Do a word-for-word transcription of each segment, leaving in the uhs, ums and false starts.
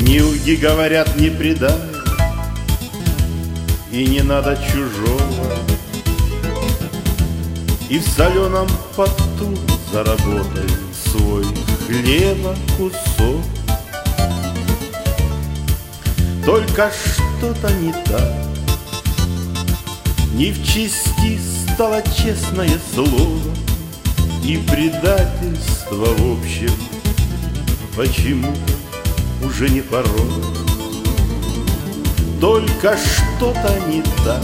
Нюги говорят, не предай, и не надо чужого, и в соленом поту заработай свой хлеба кусок. Только что-то не так, не в чести стало честное слово, и предательство в общем почему-то уже не порой. Только что-то не так,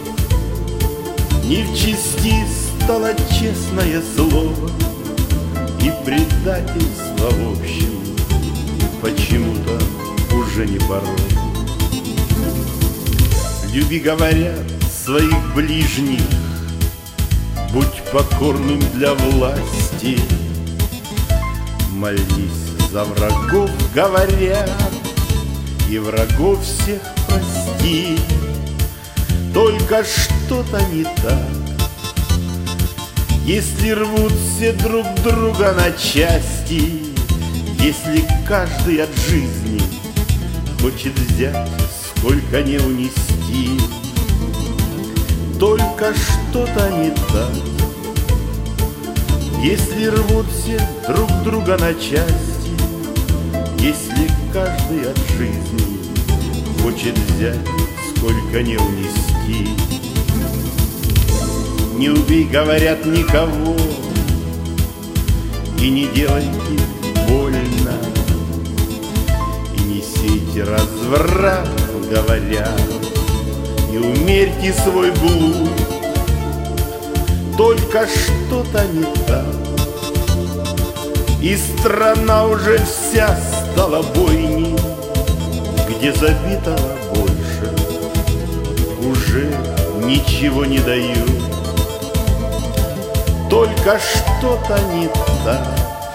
не в чести стало честное слово, и предательство в общем почему-то уже не порой. Люби, говорят, своих ближних, будь покорным для власти, молись за врагов, говорят, и врагов всех прости. Только что-то не так, если рвут все друг друга на части, если каждый от жизни хочет взять, сколько не унести. Только что-то не так, если рвут все друг друга на части, если каждый от жизни хочет взять, сколько не унести. Не убей, говорят, никого, и не делайте больно, и не сейте разврат, говорят, и умерьте свой блуд. Только что-то не так, и страна уже вся стала бойней, где забитого больше уже ничего не дают. Только что-то не так,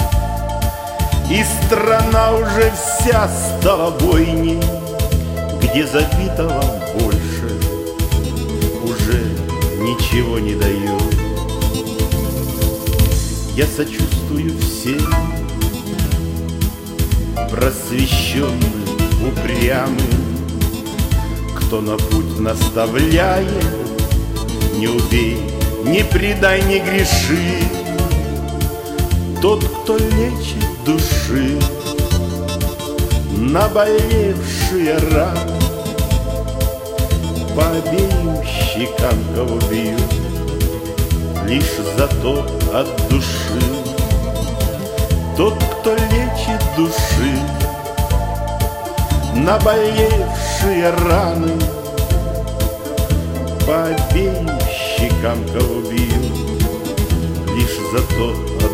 и страна уже вся стала бойней, где забитого больше уже ничего не дают. Я сочувствую всем просвещенным, упрямым, кто на путь наставляет: не убей, не предай, не греши. Тот, кто лечит души наболевшие раны, по обеим щекам кого бьют, лишь зато от души. Тот, кто лечит души наболевшие раны, по обеим щекам кого бьют, лишь зато